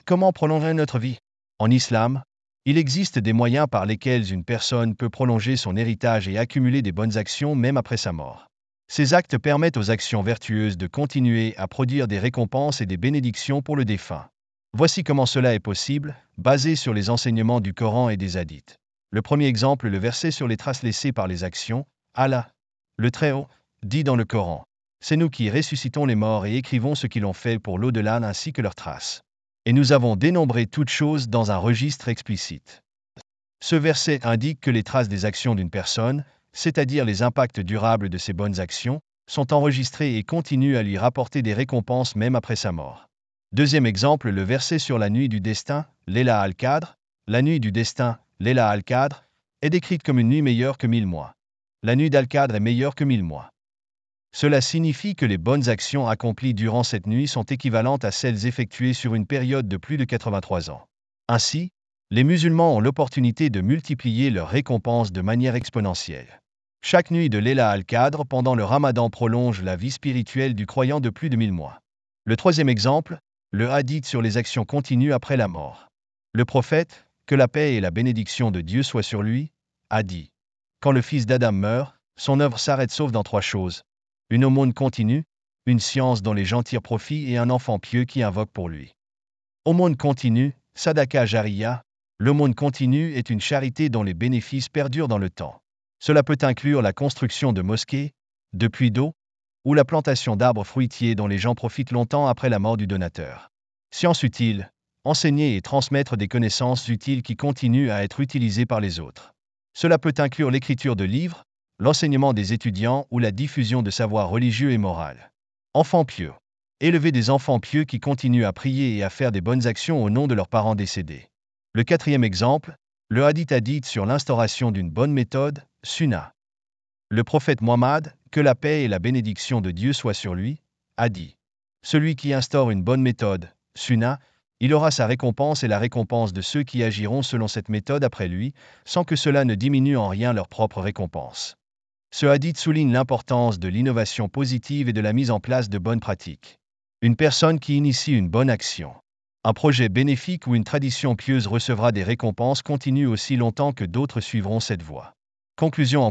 Comment prolonger notre vie? En islam, il existe des moyens par lesquels une personne peut prolonger son héritage et accumuler des bonnes actions même après sa mort. Ces actes permettent aux actions vertueuses de continuer à produire des récompenses et des bénédictions pour le défunt. Voici comment cela est possible, basé sur les enseignements du Coran et des hadiths. Le premier exemple, le verset sur les traces laissées par les actions. Allah, le Très-Haut, dit dans le Coran: c'est nous qui ressuscitons les morts et écrivons ce qu'ils ont fait pour l'au-delà ainsi que leurs traces. Et nous avons dénombré toutes choses dans un registre explicite. Ce verset indique que les traces des actions d'une personne, c'est-à-dire les impacts durables de ses bonnes actions, sont enregistrées et continuent à lui rapporter des récompenses même après sa mort. Deuxième exemple, le verset sur la nuit du destin, Layla al-Qadr. La nuit du destin, Layla al-Qadr, est décrite comme une nuit meilleure que 1000 mois. La nuit d'al-Qadr est meilleure que 1000 mois. Cela signifie que les bonnes actions accomplies durant cette nuit sont équivalentes à celles effectuées sur une période de plus de 83 ans. Ainsi, les musulmans ont l'opportunité de multiplier leurs récompenses de manière exponentielle. Chaque nuit de Layla al-Qadr pendant le Ramadan prolonge la vie spirituelle du croyant de plus de 1000 mois. Le troisième exemple, le hadith sur les actions continues après la mort. Le prophète, que la paix et la bénédiction de Dieu soient sur lui, a dit: quand le fils d'Adam meurt, son œuvre s'arrête sauf dans 3 choses. Une aumône continue, une science dont les gens tirent profit et un enfant pieux qui invoque pour lui. Aumône continue, Sadaka Jariya. L'aumône continue est une charité dont les bénéfices perdurent dans le temps. Cela peut inclure la construction de mosquées, de puits d'eau, ou la plantation d'arbres fruitiers dont les gens profitent longtemps après la mort du donateur. Science utile, enseigner et transmettre des connaissances utiles qui continuent à être utilisées par les autres. Cela peut inclure l'écriture de livres, l'enseignement des étudiants ou la diffusion de savoirs religieux et moraux. Enfants pieux. Élever des enfants pieux qui continuent à prier et à faire des bonnes actions au nom de leurs parents décédés. Le quatrième exemple, le hadith sur l'instauration d'une bonne méthode, Sunnah. Le prophète Muhammad, que la paix et la bénédiction de Dieu soient sur lui, a dit: celui qui instaure une bonne méthode, Sunnah, il aura sa récompense et la récompense de ceux qui agiront selon cette méthode après lui, sans que cela ne diminue en rien leur propre récompense. Ce hadith souligne l'importance de l'innovation positive et de la mise en place de bonnes pratiques. Une personne qui initie une bonne action, un projet bénéfique ou une tradition pieuse recevra des récompenses continues aussi longtemps que d'autres suivront cette voie. Conclusion,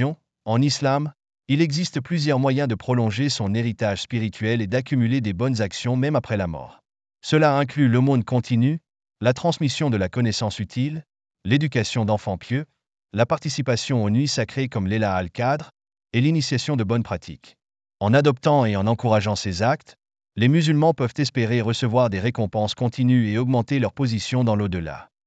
en islam, il existe plusieurs moyens de prolonger son héritage spirituel et d'accumuler des bonnes actions même après la mort. Cela inclut l'aumône continue, la transmission de la connaissance utile, l'éducation d'enfants pieux, la participation aux nuits sacrées comme Layla al-Qadr, et l'initiation de bonnes pratiques. En adoptant et en encourageant ces actes, les musulmans peuvent espérer recevoir des récompenses continues et augmenter leur position dans l'au-delà.